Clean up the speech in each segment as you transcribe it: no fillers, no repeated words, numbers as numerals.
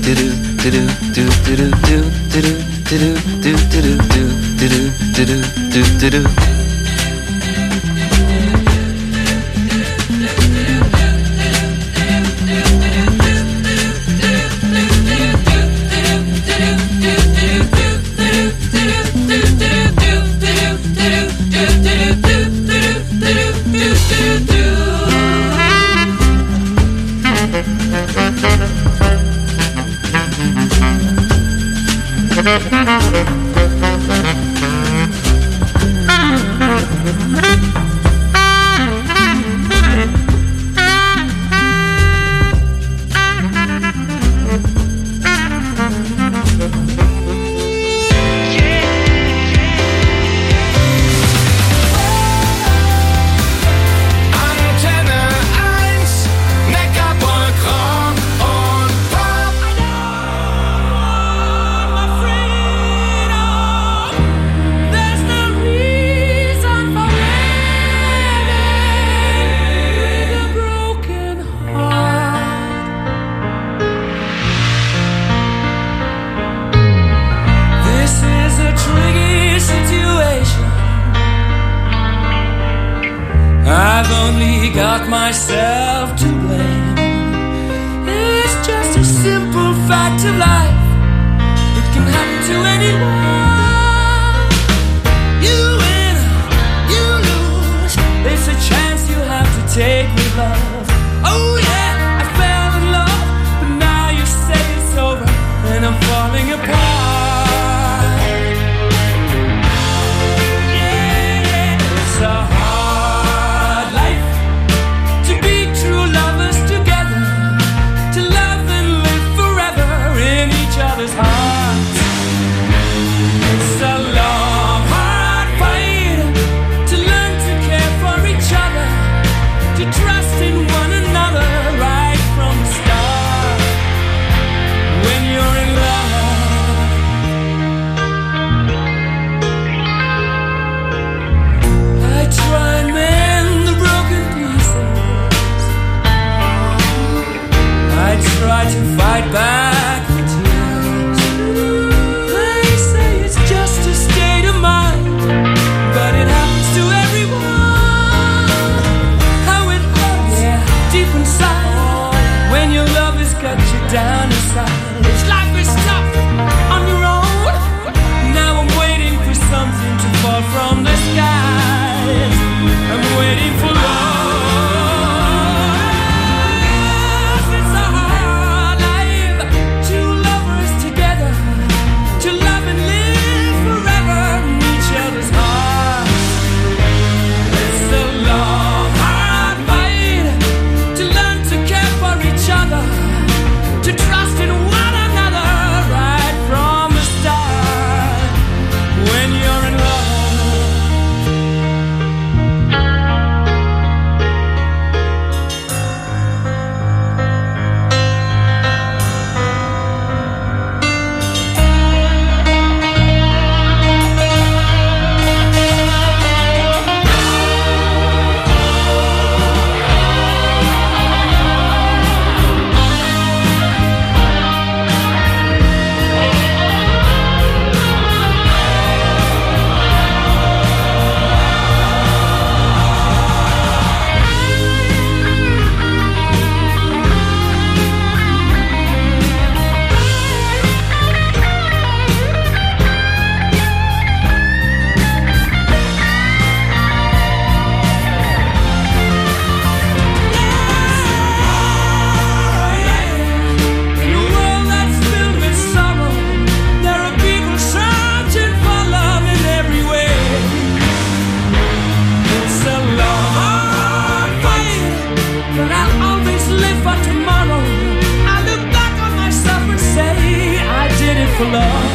for love.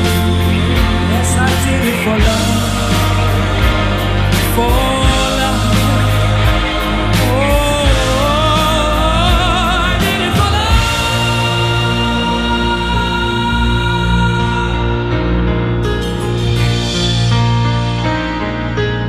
Yes, I did it for love. For love. Oh, I did it for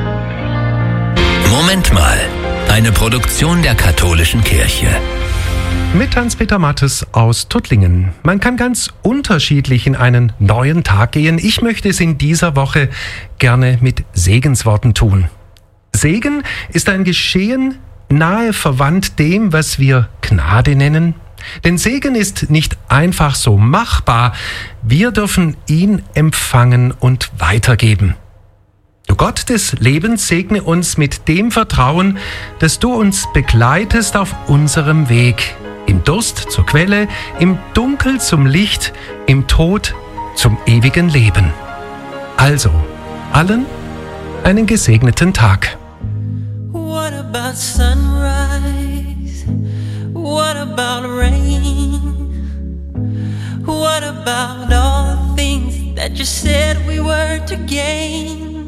love. Moment mal. Eine Produktion der Katholischen Kirche. Mit Hans-Peter Mattes aus Tuttlingen. Man kann ganz unterschiedlich in einen neuen Tag gehen. Ich möchte es in dieser Woche gerne mit Segensworten tun. Segen ist ein Geschehen nahe verwandt dem, was wir Gnade nennen. Denn Segen ist nicht einfach so machbar. Wir dürfen ihn empfangen und weitergeben. Du Gott des Lebens, segne uns mit dem Vertrauen, dass du uns begleitest auf unserem Weg. Im Durst zur Quelle, im Dunkel zum Licht, im Tod zum ewigen Leben. Also, allen einen gesegneten Tag. What about sunrise? What about rain? What about all the things that you said we were to gain?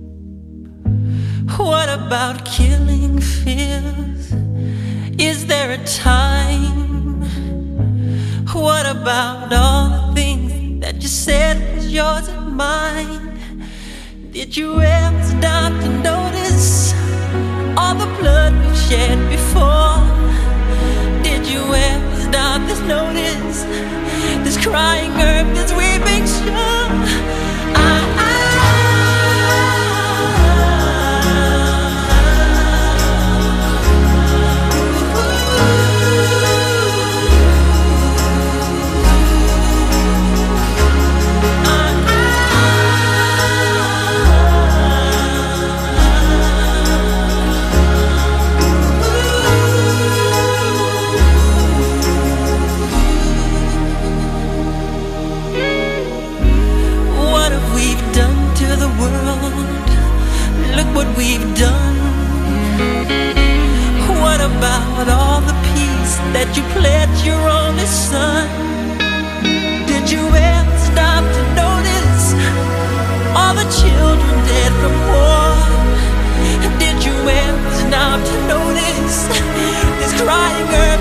What about killing fears? Is there a time? What about all the things that you said was yours and mine? Did you ever stop to notice all the blood we've shed before? Did you ever stop to notice this crying earth, this weeping shore? What we've done. What about all the peace that you pledged your only son? Did you ever stop to notice all the children dead from war? Did you ever stop to notice this crying earth?